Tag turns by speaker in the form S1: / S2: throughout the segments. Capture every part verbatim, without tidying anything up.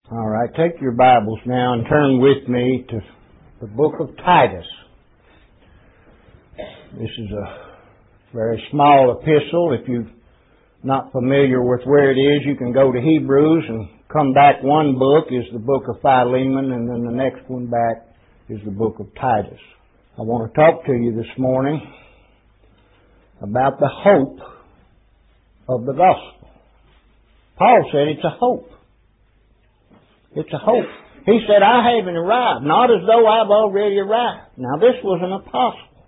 S1: All right, take your Bibles now and turn with me to the book of Titus. This is a very small epistle. If you're not familiar with where it is, you can go to Hebrews and come back. One book is the book of Philemon, and then the next one back is the book of Titus. I want to talk to you this morning about the hope of the gospel. Paul said it's a hope. It's a hope. He said, I haven't arrived, not as though I've already arrived. Now, this was an apostle.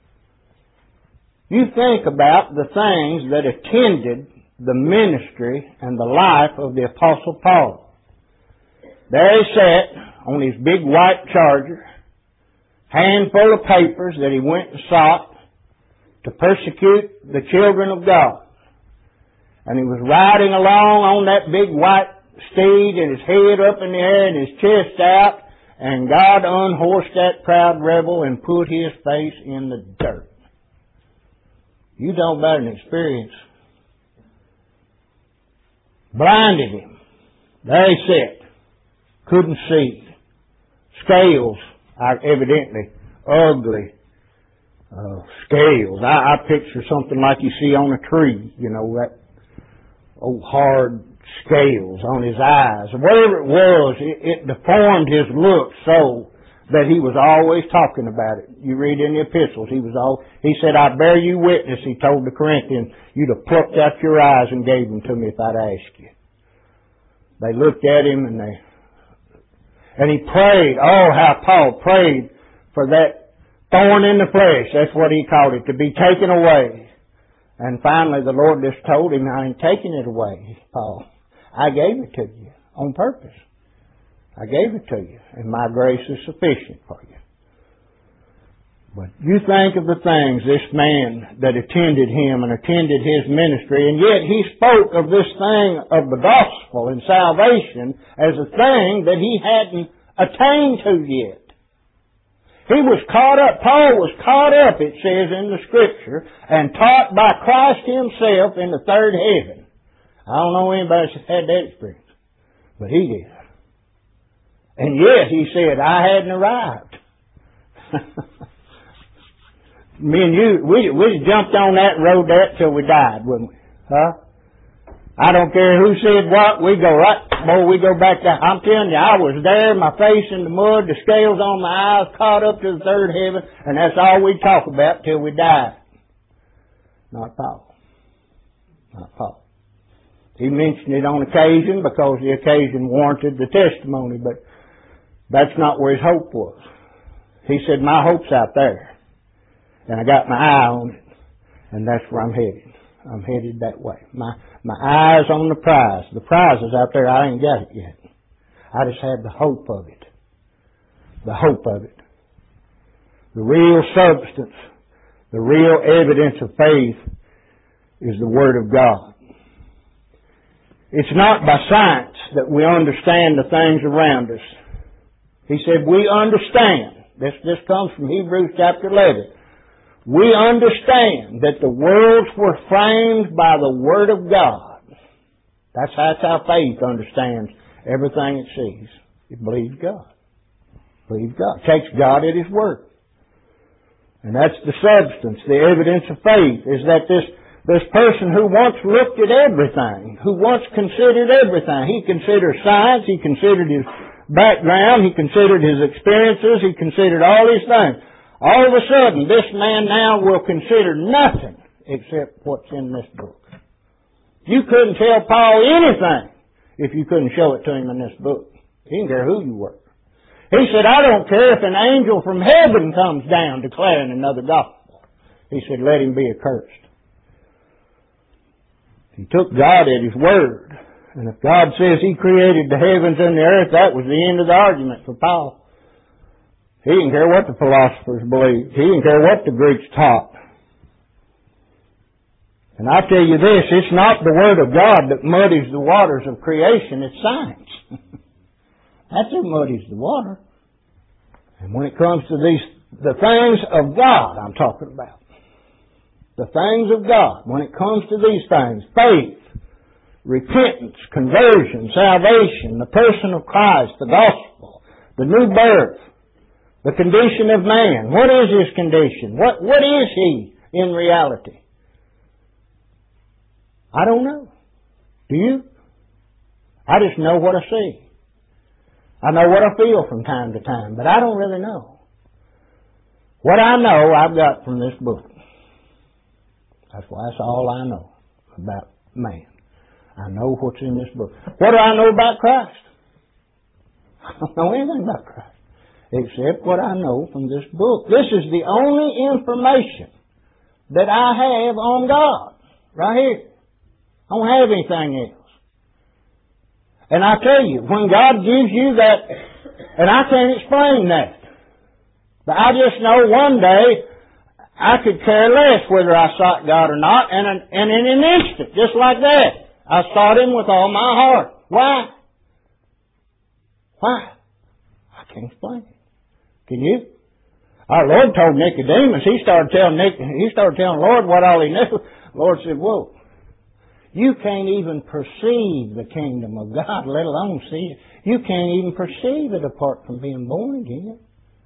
S1: You think about the things that attended the ministry and the life of the Apostle Paul. There he sat on his big white charger, handful of papers that he went and sought to persecute the children of God. And he was riding along on that big white steed and his head up in the air and his chest out, and God unhorsed that proud rebel and put his face in the dirt. You talk about an experience. Blinded him. There he sat. Couldn't see. Scales are evidently ugly uh, scales. I, I picture something like you see on a tree, you know, that old hard scales on his eyes. Whatever it was, it, it deformed his look so that he was always talking about it. You read in the epistles, he was all, he said, I bear you witness, he told the Corinthians, you'd have plucked out your eyes and gave them to me if I'd asked you. They looked at him and they, and he prayed. Oh, how Paul prayed for that thorn in the flesh. That's what he called it, to be taken away. And finally the Lord just told him, I ain't taking it away, Paul. I gave it to you on purpose. I gave it to you, and my grace is sufficient for you. But you think of the things this man that attended him and attended his ministry, and yet he spoke of this thing of the gospel and salvation as a thing that he hadn't attained to yet. He was caught up, Paul was caught up, it says in the Scripture, and taught by Christ himself in the third heaven. I don't know anybody that's had that experience, but he did. And yet he said, I hadn't arrived. Me and you, we we jumped on that and rode that till we died, wouldn't we? Huh? I don't care who said what, we go right, boy, we go back to, I'm telling you, I was there, my face in the mud, the scales on my eyes, caught up to the third heaven, and that's all we talk about till we die. Not Paul. Not Paul. He mentioned it on occasion because the occasion warranted the testimony, but that's not where his hope was. He said, my hope's out there, and I got my eye on it, and that's where I'm headed. I'm headed that way. My my eyes on the prize. The prize is out there. I ain't got it yet. I just had the hope of it. The hope of it. The real substance, the real evidence of faith is the Word of God. It's not by science that we understand the things around us. He said, we understand. This, this comes from Hebrews chapter eleven. We understand that the worlds were framed by the Word of God. That's how, that's how faith understands everything it sees. It believes God. Believes God. It takes God at His word. And that's the substance, the evidence of faith, is that this, this person who once looked at everything, who once considered everything, he considered science, he considered his background, he considered his experiences, he considered all these things. All of a sudden, this man now will consider nothing except what's in this book. You couldn't tell Paul anything if you couldn't show it to him in this book. He didn't care who you were. He said, I don't care if an angel from heaven comes down declaring another gospel. He said, let him be accursed. He took God at His word. And if God says He created the heavens and the earth, that was the end of the argument for Paul. He didn't care what the philosophers believed. He didn't care what the Greeks taught. And I tell you this, it's not the Word of God that muddies the waters of creation, it's science. That's what muddies the water. And when it comes to these, the things of God I'm talking about, the things of God, when it comes to these things, faith repentance, conversion, salvation, the person of Christ, the gospel, the new birth, the condition of man. What is his condition? What, what is he in reality? I don't know. Do you? I just know what I see. I know what I feel from time to time, but I don't really know. What I know, I've got from this book. That's why that's all I know about man. I know what's in this book. What do I know about Christ? I don't know anything about Christ, except what I know from this book. This is the only information that I have on God, right here. I don't have anything else. And I tell you, when God gives you that, and I can't explain that, but I just know one day I could care less whether I sought God or not, and, and in an instant, just like that, I sought Him with all my heart. Why? Why? I can't explain it. Can you? Our Lord told Nicodemus, he started telling Nick, he started telling the Lord what all he knew. The Lord said, whoa. You can't even perceive the kingdom of God, let alone see it. You can't even perceive it apart from being born again.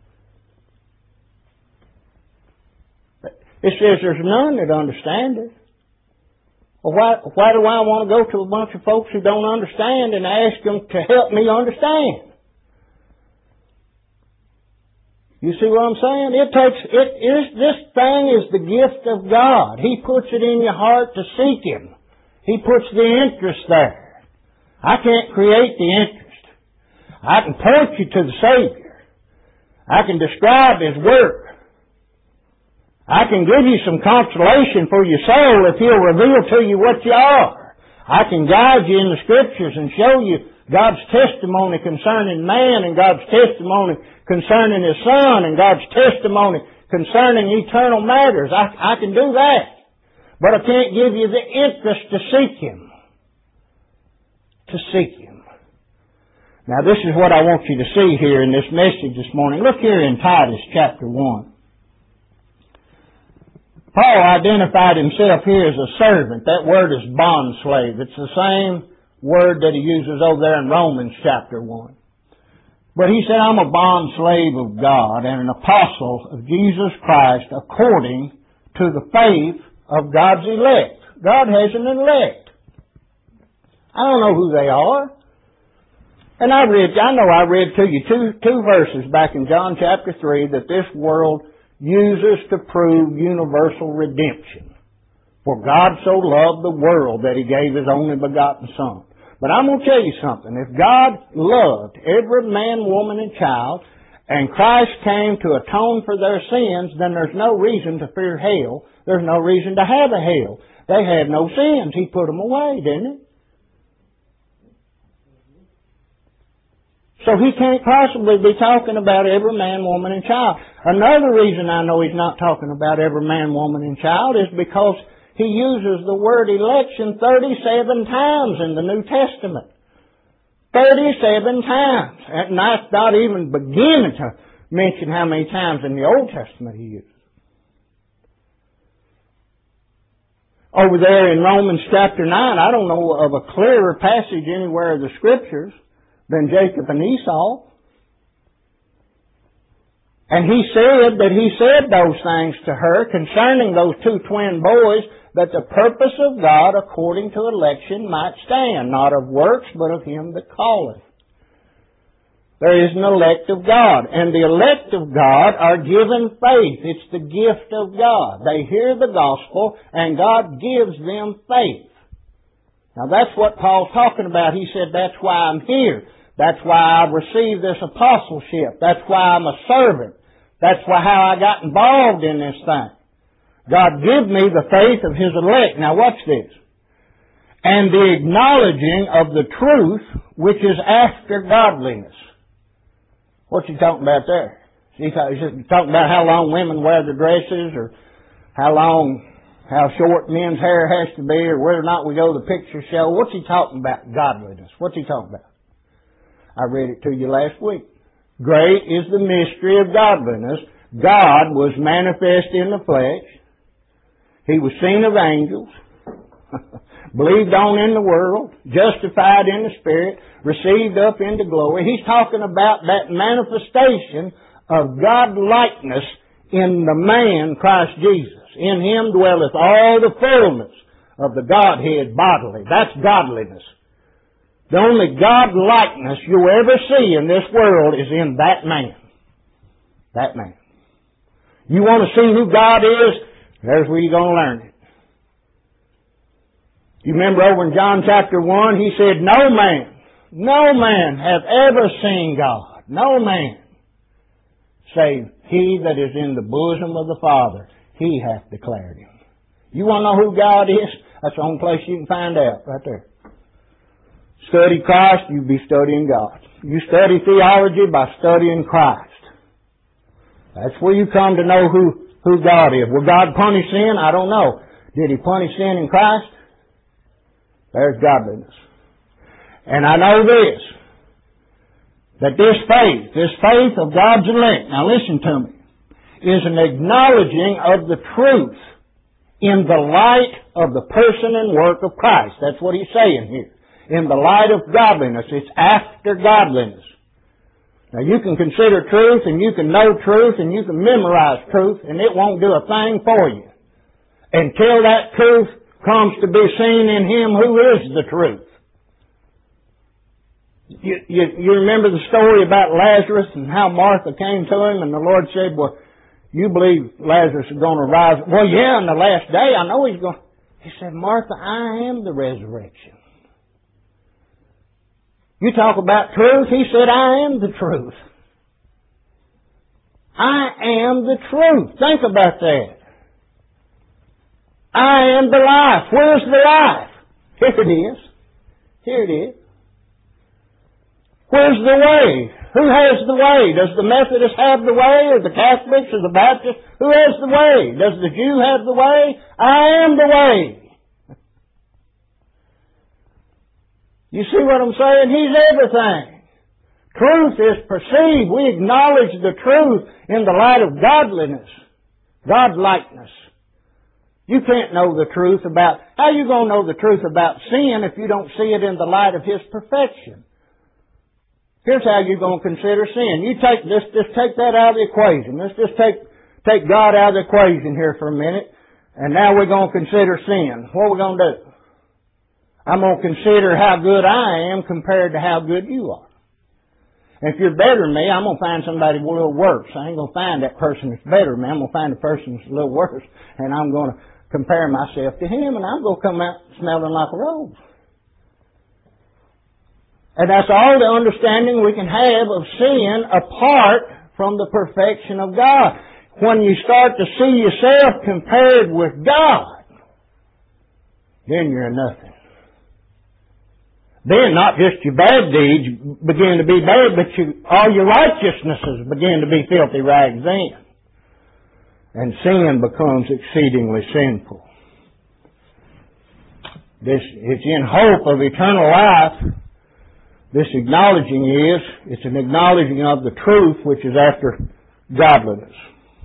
S1: It says there's none that understand it. Well, why, why do I want to go to a bunch of folks who don't understand and ask them to help me understand? You see what I'm saying? It takes, it is, this thing is the gift of God. He puts it in your heart to seek Him. He puts the interest there. I can't create the interest. I can point you to the Savior. I can describe His work. I can give you some consolation for your soul if He'll reveal to you what you are. I can guide you in the Scriptures and show you God's testimony concerning man and God's testimony concerning His Son and God's testimony concerning eternal matters. I, I can do that. But I can't give you the interest to seek Him. To seek Him. Now this is what I want you to see here in this message this morning. Look here in Titus chapter one. Paul identified himself here as a servant. That word is bondslave. It's the same word that he uses over there in Romans chapter one. But he said, I'm a bondslave of God and an apostle of Jesus Christ according to the faith of God's elect. God has an elect. I don't know who they are. And I read, I know I read to you two, two verses back in John chapter three that this world uses to prove universal redemption. For God so loved the world that He gave His only begotten Son. But I'm going to tell you something. If God loved every man, woman, and child, and Christ came to atone for their sins, then there's no reason to fear hell. There's no reason to have a hell. They had no sins. He put them away, didn't He? So He can't possibly be talking about every man, woman, and child. Another reason I know He's not talking about every man, woman, and child is because He uses the word election thirty-seven times in the New Testament. thirty-seven times. And that's not even beginning to mention how many times in the Old Testament He used. Over there in Romans chapter nine, I don't know of a clearer passage anywhere of the Scriptures than Jacob and Esau. And he said that he said those things to her concerning those two twin boys, that the purpose of God according to election might stand, not of works, but of Him that calleth. There is an elect of God, and the elect of God are given faith. It's the gift of God. They hear the gospel, and God gives them faith. Now that's what Paul's talking about. He said, that's why I'm here. That's why I received this apostleship. That's why I'm a servant. That's why how I got involved in this thing. God give me the faith of His elect. Now watch this. And the acknowledging of the truth which is after godliness. What's he talking about there? He's talking about how long women wear their dresses, or how long, how short men's hair has to be, or whether or not we go to the picture show. What's he talking about? Godliness. What's he talking about? I read it to you last week. Great is the mystery of godliness. God was manifest in the flesh. He was seen of angels. Believed on in the world, justified in the Spirit, received up into glory. He's talking about that manifestation of God-likeness in the man Christ Jesus. In Him dwelleth all the fullness of the Godhead bodily. That's godliness. The only God-likeness you'll ever see in this world is in that man. That man. You want to see who God is? There's where you're going to learn it. You remember over in John chapter one, He said, No man, no man hath ever seen God. No man. Save he that is in the bosom of the Father. He hath declared Him. You want to know who God is? That's the only place you can find out, right there. Study Christ, you be studying God. You study theology by studying Christ. That's where you come to know who, who God is. Will God punish sin? I don't know. Did He punish sin in Christ? There's godliness. And I know this, that this faith, this faith of God's elect, now listen to me, is an acknowledging of the truth in the light of the person and work of Christ. That's what He's saying here. In the light of godliness. It's after godliness. Now you can consider truth and you can know truth and you can memorize truth and it won't do a thing for you until that truth comes to be seen in Him who is the truth. You, you, you remember the story about Lazarus and how Martha came to Him and the Lord said, well, you believe Lazarus is going to rise? Well, yeah, in the last day, I know he's going. He said, Martha, I am the resurrection. You talk about truth, He said, I am the truth. I am the truth. Think about that. I am the life. Where's the life? Here it is. Here it is. Where's the way? Who has the way? Does the Methodist have the way, or the Catholics, or the Baptists? Who has the way? Does the Jew have the way? I am the way. You see what I'm saying? He's everything. Truth is perceived. We acknowledge the truth in the light of godliness, God-likeness. You can't know the truth about, how you going to know the truth about sin if you don't see it in the light of His perfection? Here's how you're going to consider sin. You take this, just take that out of the equation. Let's just take, take God out of the equation here for a minute. And now we're going to consider sin. What are we going to do? I'm going to consider how good I am compared to how good you are. And if you're better than me, I'm going to find somebody a little worse. I ain't going to find that person that's better than me. I'm going to find a person that's a little worse. And I'm going to compare myself to him, and I'm going to come out smelling like a rose. And that's all the understanding we can have of sin apart from the perfection of God. When you start to see yourself compared with God, then you're nothing. Then not just your bad deeds begin to be bad, but you, all your righteousnesses begin to be filthy rags then. And sin becomes exceedingly sinful. This, it's in hope of eternal life. This acknowledging is, it's an acknowledging of the truth which is after godliness.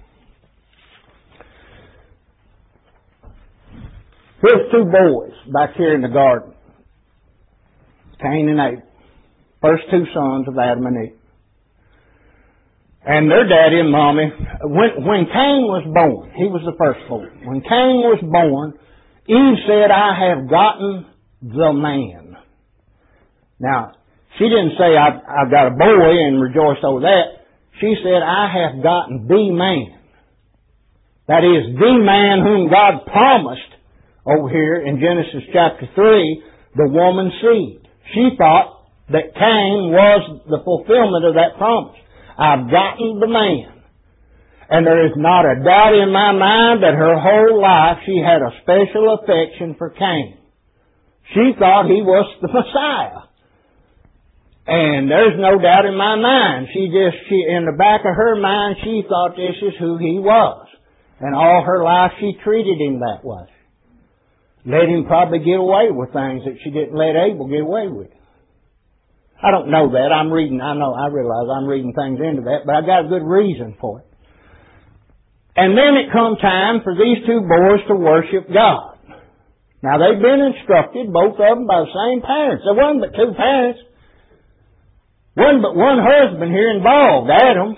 S1: Here's two boys back here in the garden. Cain and Abel. First two sons of Adam and Eve. And their daddy and mommy, when, when Cain was born, he was the firstborn. When Cain was born, Eve said, I have gotten the man. Now, she didn't say, I've, I've got a boy and rejoiced over that. She said, I have gotten the man. That is, the man whom God promised over here in Genesis chapter three, the woman's seed. She thought that Cain was the fulfillment of that promise. I've gotten the man. And there is not a doubt in my mind that her whole life she had a special affection for Cain. She thought he was the Messiah. And there's no doubt in my mind. She just, she, in the back of her mind, she thought this is who he was. And all her life she treated him that way. Let him probably get away with things that she didn't let Abel get away with. I don't know that. I'm reading, I know, I realize I'm reading things into that, but I got a good reason for it. And then it come time for these two boys to worship God. Now, they've been instructed, both of them, by the same parents. There wasn't but two parents. Wasn't but one husband here involved, Adam.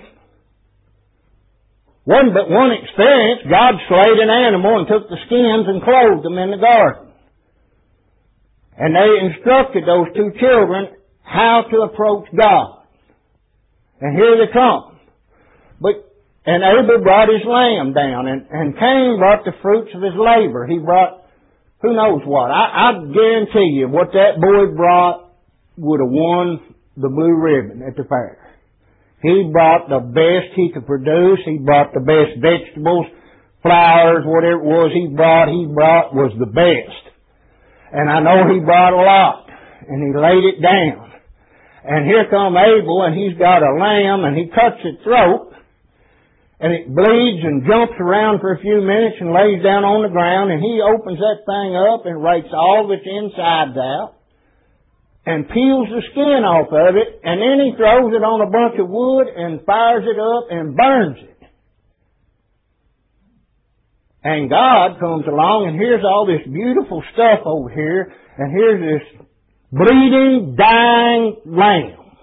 S1: Wasn't but one experience. God slayed an animal and took the skins and clothed them in the garden. And they instructed those two children how to approach God. And here they come. But, and Abel brought his lamb down, and, and Cain brought the fruits of his labor. He brought, who knows what. I, I guarantee you what that boy brought would have won the blue ribbon at the fair. He brought the best he could produce. He brought the best vegetables, flowers, whatever it was he brought, he brought was the best. And I know he brought a lot. And he laid it down. And here come Abel, and he's got a lamb, and he cuts its throat. And it bleeds and jumps around for a few minutes and lays down on the ground. And he opens that thing up and rakes all of its insides out. And peels the skin off of it, and then he throws it on a bunch of wood and fires it up and burns it. And God comes along, and here's all this beautiful stuff over here, and here's this bleeding, dying lamb.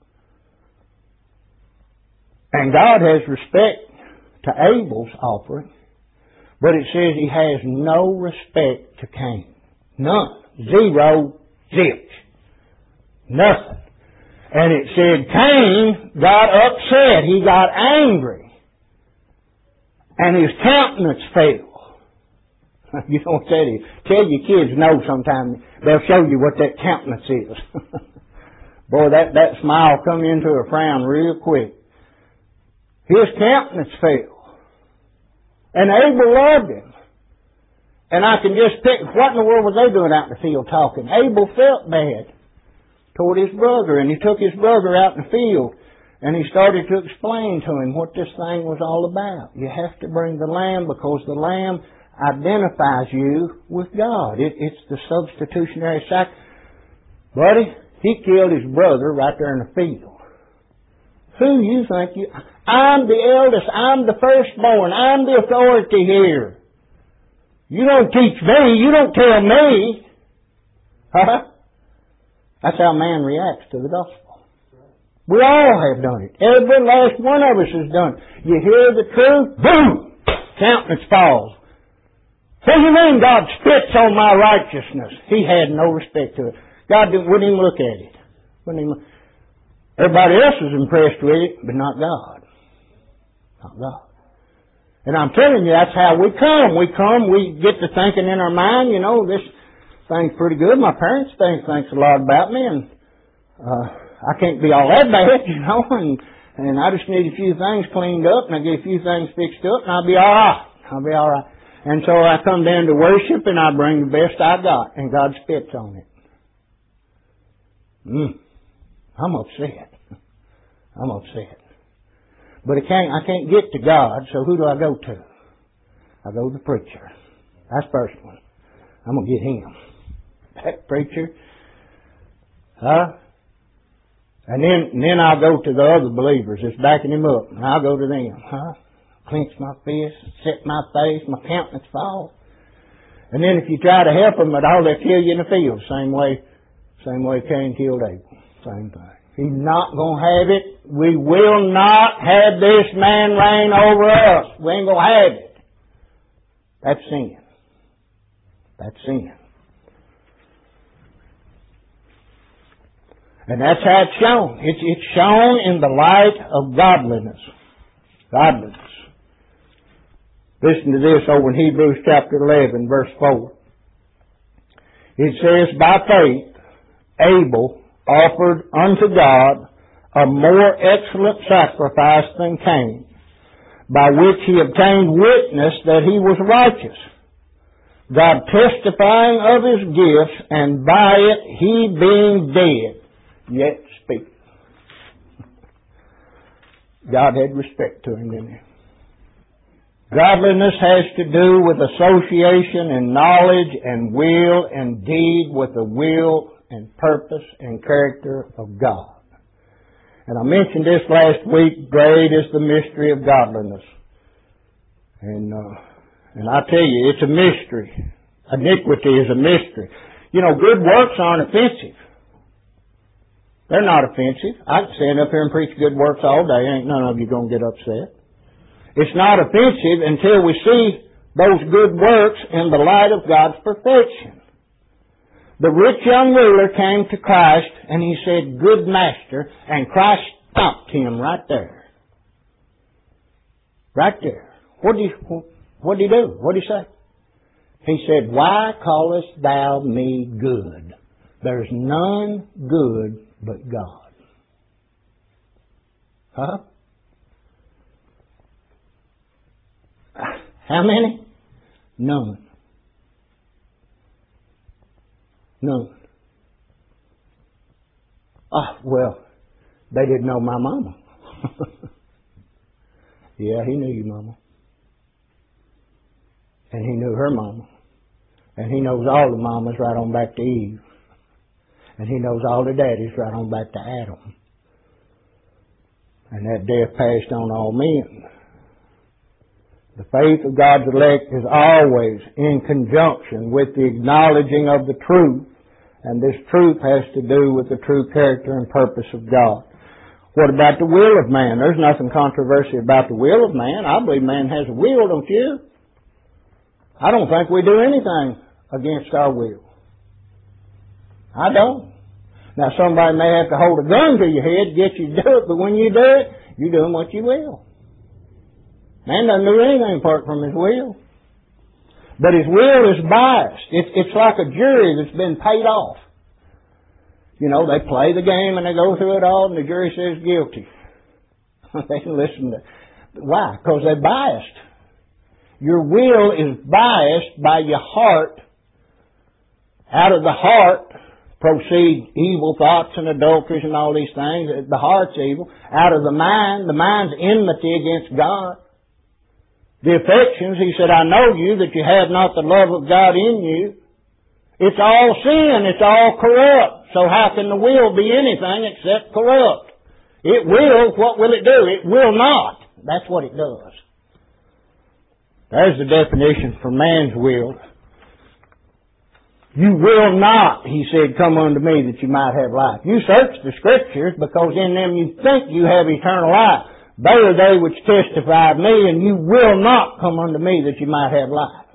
S1: And God has respect to Abel's offering, but it says he has no respect to Cain. None. Zero. Zilch. Nothing. And it said Cain got upset. He got angry. And his countenance fell. You don't tell you. Tell your kids no sometime. They'll show you what that countenance is. Boy, that, that smile come into a frown real quick. His countenance fell. And Abel loved him. And I can just pick, what in the world was they doing out in the field talking? Abel felt bad toward his brother, and he took his brother out in the field, and he started to explain to him what this thing was all about. You have to bring the lamb because the lamb identifies you with God. It, it's the substitutionary sacrifice. Buddy, he killed his brother right there in the field. Who you think you... I'm the eldest. I'm the firstborn. I'm the authority here. You don't teach me. You don't tell me. Huh? That's how man reacts to the gospel. We all have done it. Every last one of us has done it. You hear the truth, boom! Countenance falls. What do you mean God spits on my righteousness? He had no respect to it. God didn't, wouldn't even look at it. Wouldn't even, everybody else was impressed with it, but not God. Not God. And I'm telling you, that's how we come. We come, we get to thinking in our mind, you know, this thing's pretty good. My parents think thinks a lot about me, and uh, I can't be all that bad, you know, and, and I just need a few things cleaned up, and I get a few things fixed up, and I'll be all right. I'll be all right. And so I come down to worship, and I bring the best I got, and God spits on it. Mm. I'm upset. I'm upset. But I can't, I can't get to God, so who do I go to? I go to the preacher. That's the first one. I'm going to get him. That preacher. Huh? And then, and then I'll go to the other believers that's backing him up. And I'll go to them. Huh? Clench my fist, set my face, my countenance falls. And then if you try to help them at all, they'll kill you in the field. Same way, same way Cain killed Abel. Same thing. He's not going to have it. We will not have this man reign over us. We ain't going to have it. That's sin. That's sin. And that's how it's shown. It's, it's shown in the light of godliness. Godliness. Listen to this over in Hebrews chapter eleven, verse four. It says, by faith, Abel offered unto God a more excellent sacrifice than Cain, by which he obtained witness that he was righteous, God testifying of his gifts, and by it he being dead, yet speak. God had respect to him, didn't he? Godliness has to do with association and knowledge and will and deed with the will and purpose and character of God. And I mentioned this last week, great is the mystery of godliness. And, uh, and I tell you, it's a mystery. Iniquity is a mystery. You know, good works aren't offensive. They're not offensive. I can stand up here and preach good works all day. Ain't none of you going to get upset. It's not offensive until we see those good works in the light of God's perfection. The rich young ruler came to Christ and he said, "Good master," and Christ stopped him right there. Right there. What did he, what did he do? What did he say? He said, "Why callest thou me good? There's none good but God." Huh? How many? None. None. Ah, well, they didn't know my mama. Yeah, he knew your mama. And he knew her mama. And he knows all the mamas right on back to Eve. And he knows all the daddies right on back to Adam. And that death passed on all men. The faith of God's elect is always in conjunction with the acknowledging of the truth. And this truth has to do with the true character and purpose of God. What about the will of man? There's nothing controversial about the will of man. I believe man has a will, don't you? I don't think we do anything against our will. I don't. Now, somebody may have to hold a gun to your head to get you to do it, but when you do it, you're doing what you will. Man doesn't do anything apart from his will. But his will is biased. It's, it's like a jury that's been paid off. You know, they play the game and they go through it all and the jury says guilty. They can listen to... Why? Because they're biased. Your will is biased by your heart. Out of the heart proceed evil thoughts and adulteries and all these things. The heart's evil. Out of the mind, the mind's enmity against God. The affections, he said, "I know you, that you have not the love of God in you." It's all sin. It's all corrupt. So how can the will be anything except corrupt? It will. What will it do? It will not. That's what it does. There's the definition for man's will. "You will not," he said, "come unto me that you might have life." You search the Scriptures because in them you think you have eternal life. They are they which testify of me, and you will not come unto me that you might have life.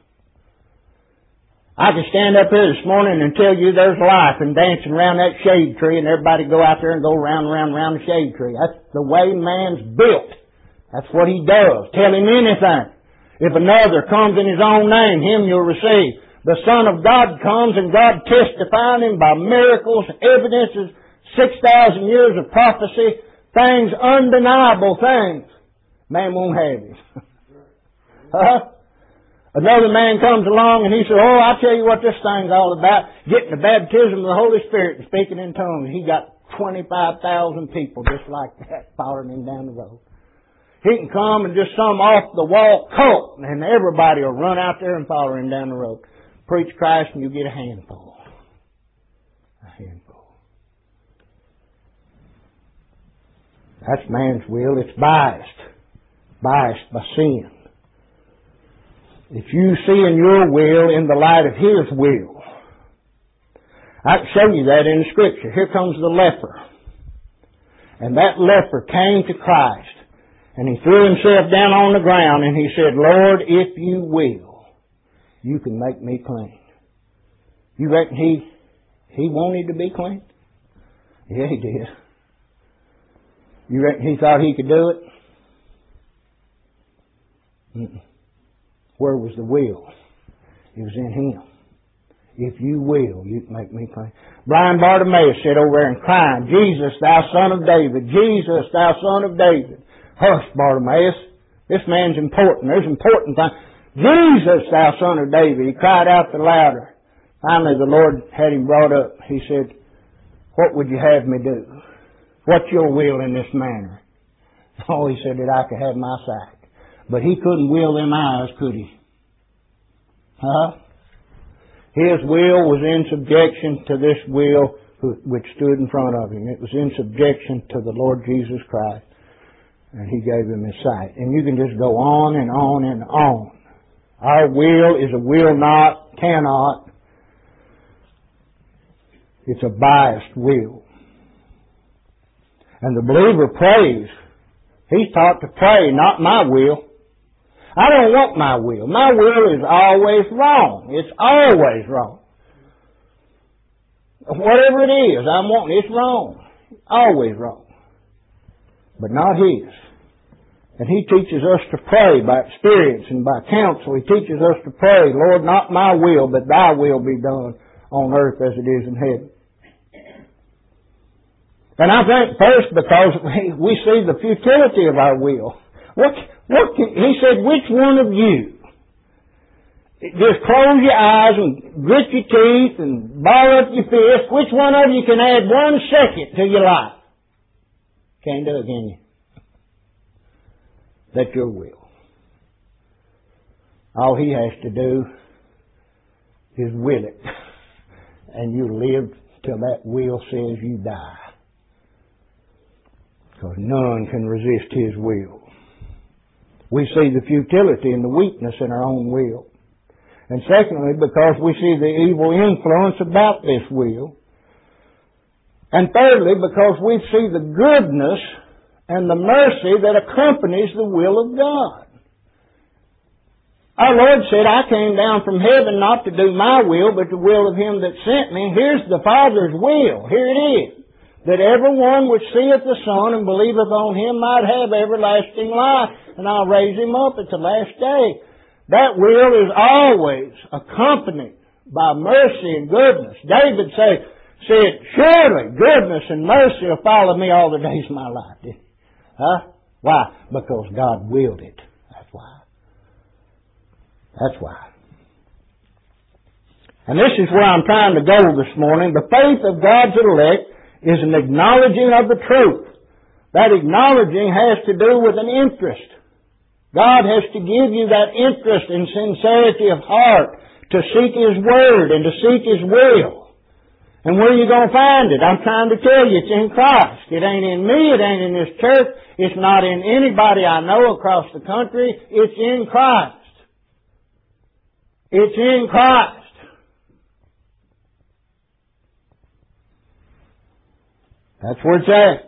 S1: I could stand up here this morning and tell you there's life and dancing around that shade tree and everybody go out there and go round and round and round the shade tree. That's the way man's built. That's what he does. Tell him anything. If another comes in his own name, him you'll receive. The Son of God comes and God testifying him by miracles, evidences, six thousand years of prophecy, things, undeniable things. Man won't have him. Huh? Another man comes along and he says, "Oh, I'll tell you what this thing's all about. Getting the baptism of the Holy Spirit and speaking in tongues." He got twenty-five thousand people just like that following him down the road. He can come and just some off-the-wall cult and everybody will run out there and follow him down the road. Preach Christ and you get a handful. A handful. That's man's will. It's biased. Biased by sin. If you see in your will in the light of His will, I can show you that in the Scripture. Here comes the leper. And that leper came to Christ. And he threw himself down on the ground and he said, "Lord, if you will, you can make me clean." You reckon he, he wanted to be clean? Yeah, he did. You reckon he thought he could do it? Mm-mm. Where was the will? It was in him. If you will, you can make me clean. Blind Bartimaeus sat over there and cried, "Jesus, thou son of David! Jesus, thou son of David!" Hush, Bartimaeus. This man's important. There's important things. "Jesus, thou son of David!" He cried out the louder. Finally, the Lord had him brought up. He said, "What would you have me do? What's your will in this matter?" Oh, he said that I could have my sight. But he couldn't will them eyes, could he? Huh? His will was in subjection to this will which stood in front of him. It was in subjection to the Lord Jesus Christ. And He gave him his sight. And you can just go on and on and on Our will is a will not, cannot. It's a biased will. And the believer prays. He's taught to pray, not my will. I don't want my will. My will is always wrong. It's always wrong. Whatever it is I'm wanting, it's wrong. Always wrong. But not His. And He teaches us to pray by experience and by counsel. He teaches us to pray, Lord, not my will, but Thy will be done on earth as it is in heaven. And I think first because we see the futility of our will. What, what can, he said, which one of you, just close your eyes and grit your teeth and ball up your fist, which one of you can add one second to your life? Can't do it, can you? That's your will. All He has to do is will it. And you live till that will says you die. Because none can resist His will. We see the futility and the weakness in our own will. And secondly, because we see the evil influence about this will. And thirdly, because we see the goodness and the mercy that accompanies the will of God. Our Lord said, I came down from heaven not to do my will, but the will of Him that sent me. Here's the Father's will. Here it is. That everyone which seeth the Son and believeth on Him might have everlasting life, and I'll raise him up at the last day. That will is always accompanied by mercy and goodness. David said, said, surely goodness and mercy will follow me all the days of my life. Didn't he? Huh? Why? Because God willed it. That's why. That's why. And this is where I'm trying to go this morning. The faith of God's elect is an acknowledging of the truth. That acknowledging has to do with an interest. God has to give you that interest and sincerity of heart to seek His Word and to seek His will. And where are you going to find it? I'm trying to tell you, it's in Christ. It ain't in me, it ain't in this church, it's not in anybody I know across the country. It's in Christ. It's in Christ. That's where it's at.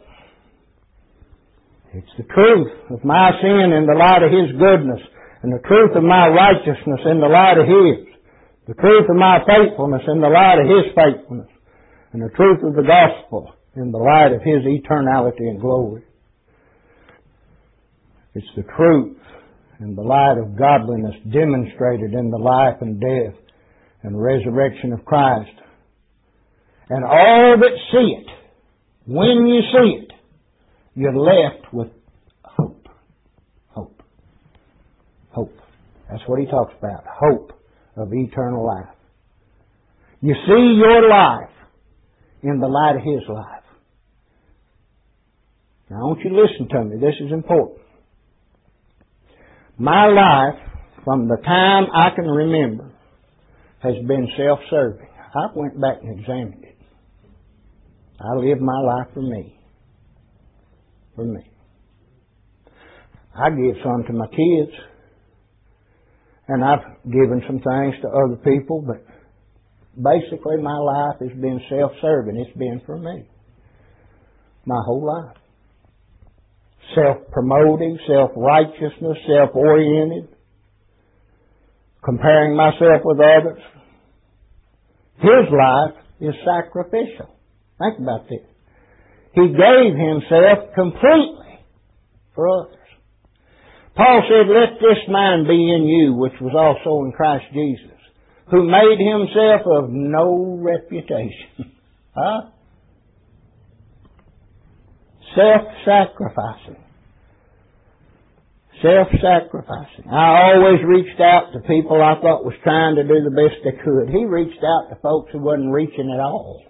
S1: It's the truth of my sin in the light of His goodness, and the truth of my righteousness in the light of His. The truth of my faithfulness in the light of His faithfulness. And the truth of the gospel in the light of His eternality and glory. It's the truth in the light of godliness demonstrated in the life and death and resurrection of Christ. And all that see it, when you see it, you're left with hope. Hope. Hope. That's what he talks about. Hope of eternal life. You see your life in the light of His life. Now I want you to listen to me. This is important. My life, from the time I can remember, has been self-serving. I went back and examined it. I live my life for me. For me. I give some to my kids. And I've given some things to other people, but basically my life has been self-serving. It's been for me. My whole life. Self-promoting, self-righteousness, self-oriented. Comparing myself with others. His life is sacrificial. Think about this. He gave Himself completely for others. Paul said, let this mind be in you, which was also in Christ Jesus, who made Himself of no reputation. Huh? Self-sacrificing. Self-sacrificing. I always reached out to people I thought was trying to do the best they could. He reached out to folks who wasn't reaching at all.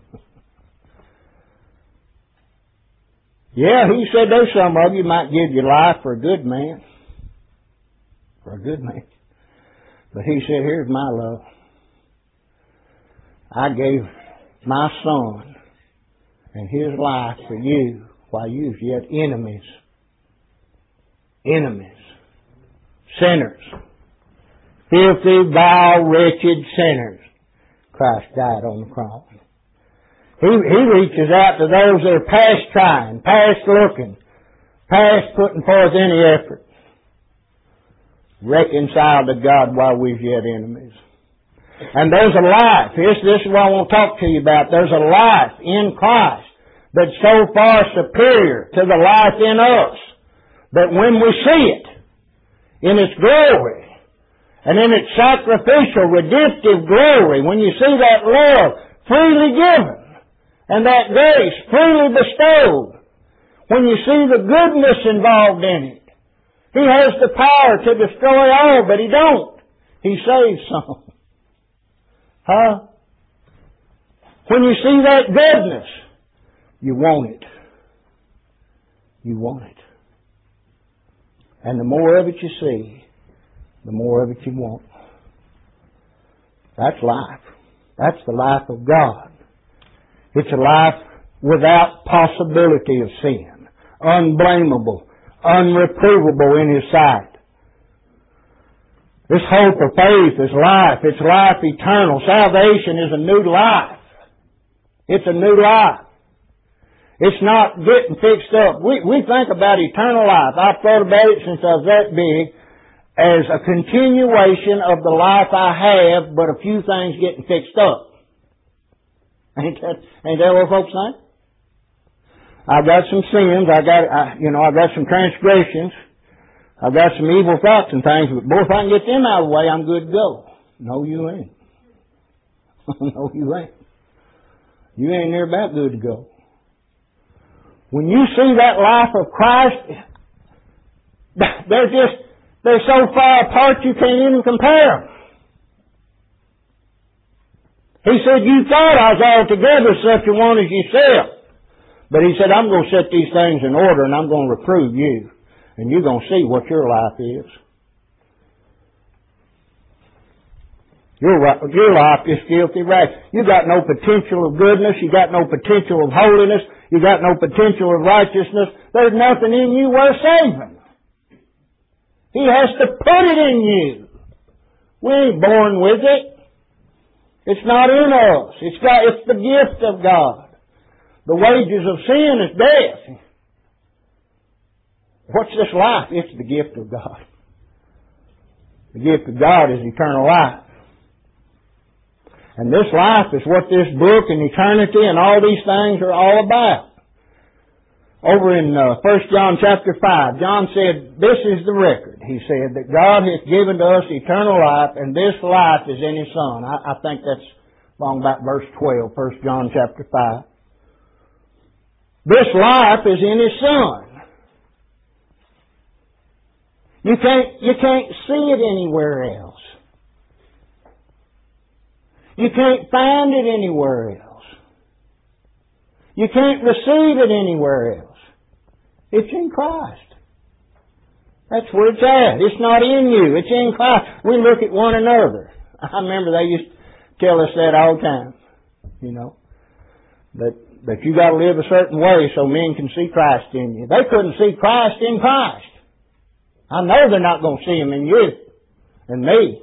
S1: Yeah, He said there's some of you might give your life for a good man. For a good man. But He said, here's my love. I gave my Son and His life for you while you was yet enemies. Enemies. Sinners. filthy, vile, wretched sinners. Christ died on the cross. He, he reaches out to those that are past trying, past looking, past putting forth any effort. Reconciled to God while we're yet enemies. And there's a life. This, this is what I want to talk to you about. There's a life in Christ that's so far superior to the life in us that when we see it in its glory and in its sacrificial, redemptive glory, when you see that love freely given and that grace freely bestowed, when you see the goodness involved in it, He has the power to destroy all, but He don't. He saves some. Huh? When you see that goodness, you want it. You want it. And the more of it you see, the more of it you want. That's life. That's the life of God. It's a life without possibility of sin. Unblameable. Unreprovable in His sight. This hope of faith is life. It's life eternal. Salvation is a new life. It's a new life. It's not getting fixed up. We, we think about eternal life. I've thought about it since I was that big as a continuation of the life I have, but a few things getting fixed up. Ain't that, ain't that what folks think? I've got some sins. I got, I, you know, I've got some transgressions. I've got some evil thoughts and things, but boy, if I can get them out of the way, I'm good to go. No, you ain't. No, you ain't. You ain't near about good to go. When you see that life of Christ, they're just, they're so far apart you can't even compare them. He said, you thought I was altogether such a one as yourself. But He said, I'm going to set these things in order and I'm going to reprove you. And you're going to see what your life is. Your, your life is filthy rags. You got no potential of goodness. You got no potential of holiness. You got no potential of righteousness. There's nothing in you worth saving. He has to put it in you. We ain't born with it. It's not in us. It's got, it's the gift of God. The wages of sin is death. What's this life? It's the gift of God. The gift of God is eternal life. And this life is what this book and eternity and all these things are all about. Over in uh, First John chapter five, John said, this is the record. He said that God has given to us eternal life, and this life is in His Son. I, I think that's along about verse twelve, First John chapter five. This life is in His Son. You can't, you can't see it anywhere else. You can't find it anywhere else. You can't receive it anywhere else. It's in Christ. That's where it's at. It's not in you. It's in Christ. We look at one another. I remember they used to tell us that all the time. You know. That, that you got to live a certain way so men can see Christ in you. They couldn't see Christ in Christ. I know they're not going to see Him in you and me.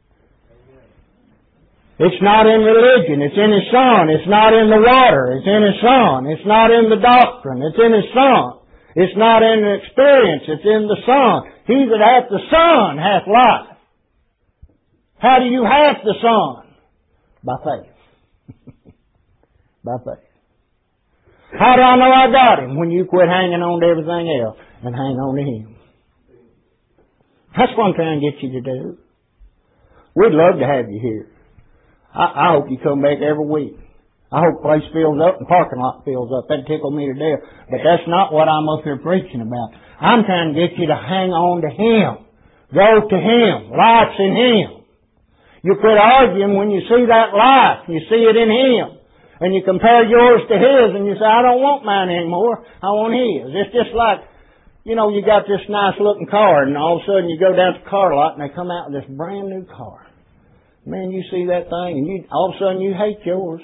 S1: It's not in religion. It's in His Son. It's not in the water. It's in His Son. It's not in the doctrine. It's in His Son. It's not in the experience. It's in the Son. He that hath the Son hath life. How do you have the Son? By faith. By faith. How do I know I got Him? When you quit hanging on to everything else and hang on to Him. That's what I'm trying to get you to do. We'd love to have you here. I, I hope you come back every week. I hope the place fills up and the parking lot fills up. That'd tickle me to death. But that's not what I'm up here preaching about. I'm trying to get you to hang on to Him. Go to Him. Life's in Him. You quit arguing when you see that life. You see it in Him. And you compare yours to His and you say, I don't want mine anymore. I want His. It's just like, you know, you got this nice looking car and all of a sudden you go down to the car lot and they come out with this brand new car. Man, you see that thing and you all of a sudden you hate yours.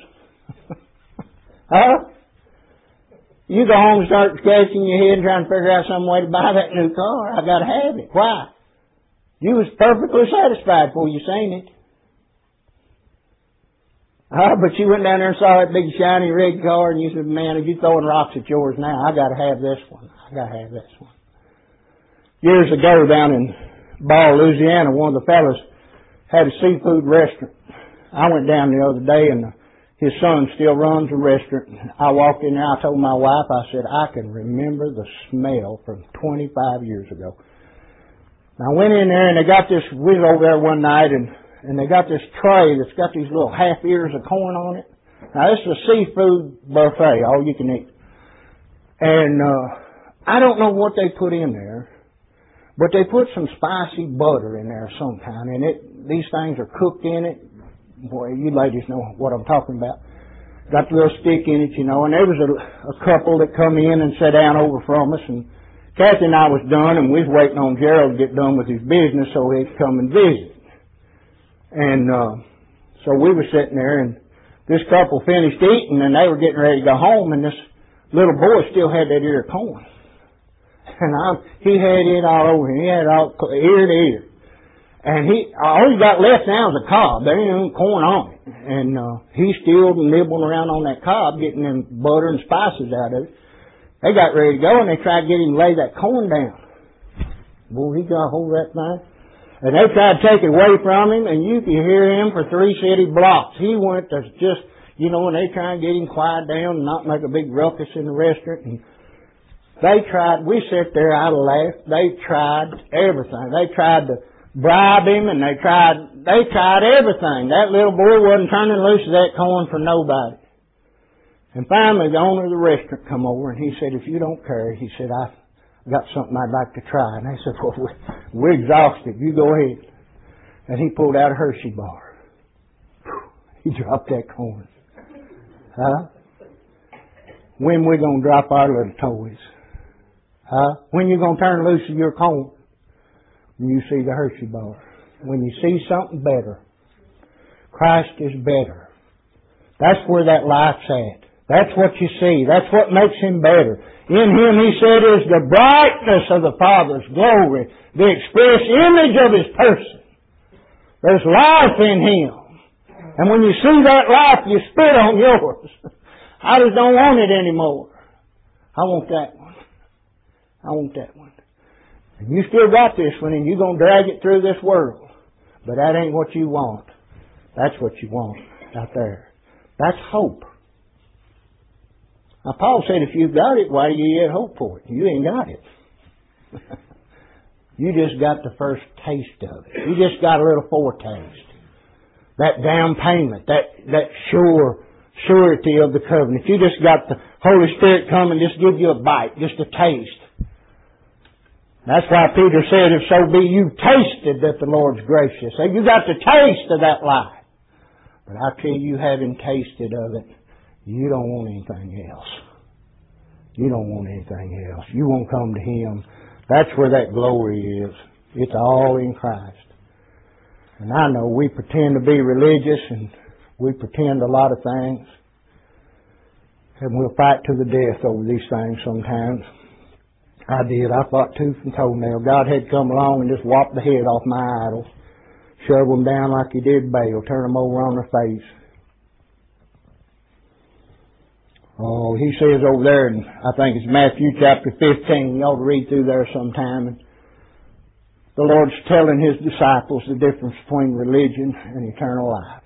S1: Huh? You go home and start scratching your head and trying to figure out some way to buy that new car. I got to have it. Why? You was perfectly satisfied before you seen it. Ah, but you went down there and saw that big shiny red car and you said, man, if you're throwing rocks at yours now, I gotta have this one. I gotta have this one. Years ago down in Ball, Louisiana, one of the fellas had a seafood restaurant. I went down the other day and his son still runs a restaurant. I walked in there, I told my wife, I said, I can remember the smell from twenty-five years ago. I went in there and they got this, we was over there one night and, and they got this tray that's got these little half ears of corn on it. Now this is a seafood buffet, all you can eat. And, uh, I don't know what they put in there, but they put some spicy butter in there of some kind and it, these things are cooked in it. Boy, you ladies know what I'm talking about. Got the little stick in it, you know, and there was a, a couple that come in and sat down over from us and Kathy and I was done, and we was waiting on Gerald to get done with his business so he'd come and visit. And uh, so we were sitting there, and this couple finished eating, and they were getting ready to go home, and this little boy still had that ear of corn. And I, he had it all over him. He had it all ear to ear. And he, all he got left now is a cob. There ain't any corn on it. And uh, he's still nibbling around on that cob, getting them butter and spices out of it. They got ready to go and they tried to get him to lay that corn down. Boy, he got a hold of that thing. And they tried to take it away from him and you could hear him for three city blocks. He went to just, you know, and they tried to get him quiet down and not make a big ruckus in the restaurant. And they tried, we sat there, I laughed. They tried everything. They tried to bribe him and they tried, they tried everything. That little boy wasn't turning loose of that corn for nobody. And finally, the owner of the restaurant come over and he said, if you don't care, he said, I've got something I'd like to try. And they said, well, we're exhausted. You go ahead. And he pulled out a Hershey bar. He dropped that corn. Huh? When we going to drop our little toys? Huh? When you going to turn loose of your corn? When you see the Hershey bar. When you see something better. Christ is better. That's where that life's at. That's what you see. That's what makes Him better. In Him, He said, is the brightness of the Father's glory, the express image of His person. There's life in Him. And when you see that life, you spit on yours. I just don't want it anymore. I want that one. I want that one. And you still got this one, and you're going to drag it through this world. But that ain't what you want. That's what you want out there. That's hope. Now, Paul said, if you've got it, why do you yet hope for it? You ain't got it. You just got the first taste of it. You just got a little foretaste. That down payment, that, that sure, surety of the covenant. You just got the Holy Spirit come and just give you a bite, just a taste. That's why Peter said, if so be you've tasted that the Lord's gracious. So you got the taste of that life. But I tell you, having tasted of it, you don't want anything else. You don't want anything else. You won't come to Him. That's where that glory is. It's all in Christ. And I know we pretend to be religious and we pretend a lot of things. And we'll fight to the death over these things sometimes. I did. I fought tooth and toenail. God had come along and just lopped the head off my idols. Shove them down like He did Baal. Turn them over on their face. Oh, He says over there, and I think it's Matthew chapter fifteen. You ought to read through there sometime. And the Lord's telling His disciples the difference between religion and eternal life.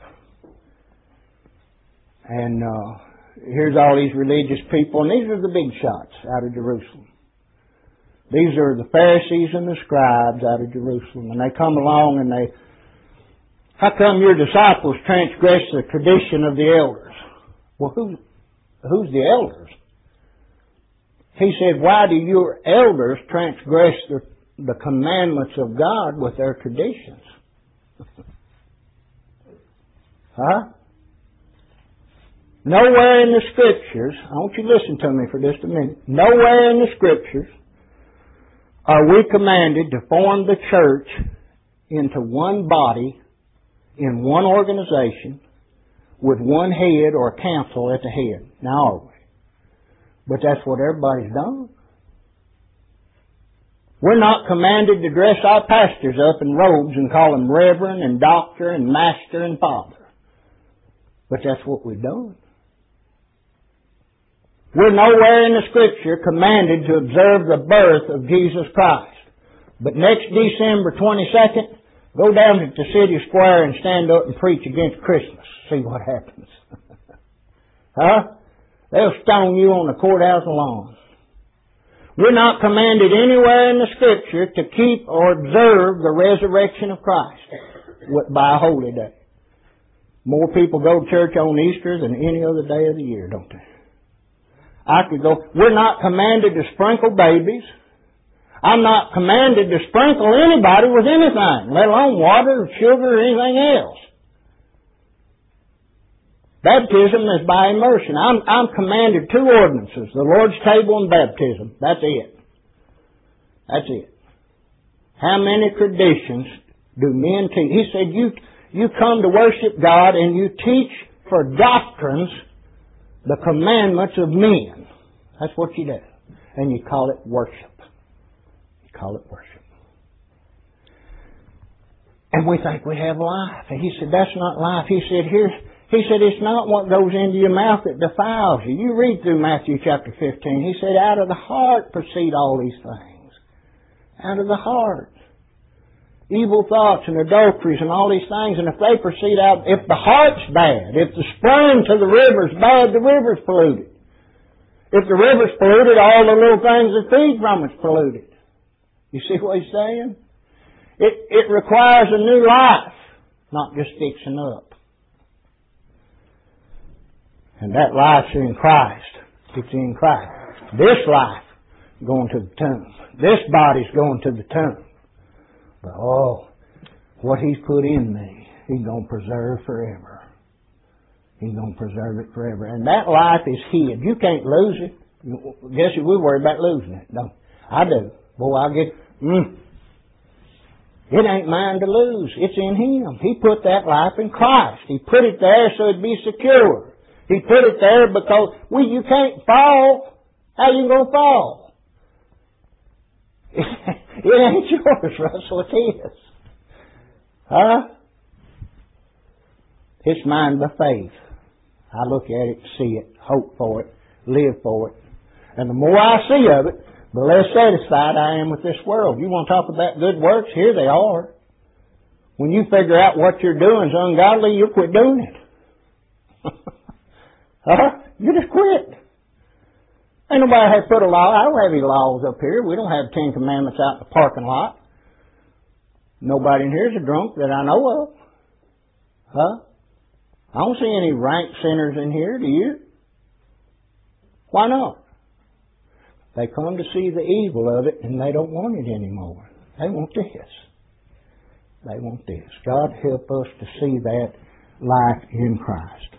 S1: And uh, here's all these religious people, and these are the big shots out of Jerusalem. These are the Pharisees and the scribes out of Jerusalem. And they come along and they, how come your disciples transgress the tradition of the elders? Well, who, who's the elders? He said, why do your elders transgress the, the commandments of God with their traditions? Huh? Nowhere in the Scriptures, I want you to listen to me for just a minute. Nowhere in the Scriptures are we commanded to form the church into one body, in one organization, with one head or council at the head. Now are we? But that's what everybody's done. We're not commanded to dress our pastors up in robes and call them reverend and doctor and master and father. But that's what we've done. We're nowhere in the Scripture commanded to observe the birth of Jesus Christ. But next December twenty-second, go down to the city square and stand up and preach against Christmas. See what happens. Huh? They'll stone you on the courthouse lawn. We're not commanded anywhere in the Scripture to keep or observe the resurrection of Christ by a holy day. More people go to church on Easter than any other day of the year, don't they? I could go. We're not commanded to sprinkle babies. I'm not commanded to sprinkle anybody with anything, let alone water, sugar, or anything else. Baptism is by immersion. I'm, I'm commanded two ordinances, the Lord's table and baptism. That's it. That's it. How many traditions do men teach? He said, you, you come to worship God and you teach for doctrines the commandments of men. That's what you do. And you call it worship. You call it worship. And we think we have life. And he said, that's not life. He said, here's, he said, it's not what goes into your mouth that defiles you. You read through Matthew chapter fifteen. He said, out of the heart proceed all these things. Out of the heart. Evil thoughts and adulteries and all these things. And if they proceed out, if the heart's bad, if the spring to the river's bad, the river's polluted. If the river's polluted, all the little things that feed from it's polluted. You see what he's saying? It, it requires a new life, not just fixing up. And that life's in Christ. It's in Christ. This life going to the tomb. This body's going to the tomb. But oh, what He's put in me, He's going to preserve forever. He's going to preserve it forever. And that life is hid. You can't lose it. Guess we worry about losing it, don't we? I do. Boy, I get, mm, it ain't mine to lose. It's in Him. He put that life in Christ. He put it there so it'd be secure. He put it there because, well, you can't fall. How you going to fall? It ain't yours, Russell. It is. Huh? It's mine by faith. I look at it, see it, hope for it, live for it. And the more I see of it, the less satisfied I am with this world. You want to talk about good works? Here they are. When you figure out what you're doing is ungodly, you'll quit doing it. Huh? You just quit. Ain't nobody has put a law. I don't have any laws up here. We don't have Ten Commandments out in the parking lot. Nobody in here is a drunk that I know of. Huh? I don't see any rank sinners in here, do you? Why not? They come to see the evil of it and they don't want it anymore. They want this. They want this. God help us to see that life in Christ.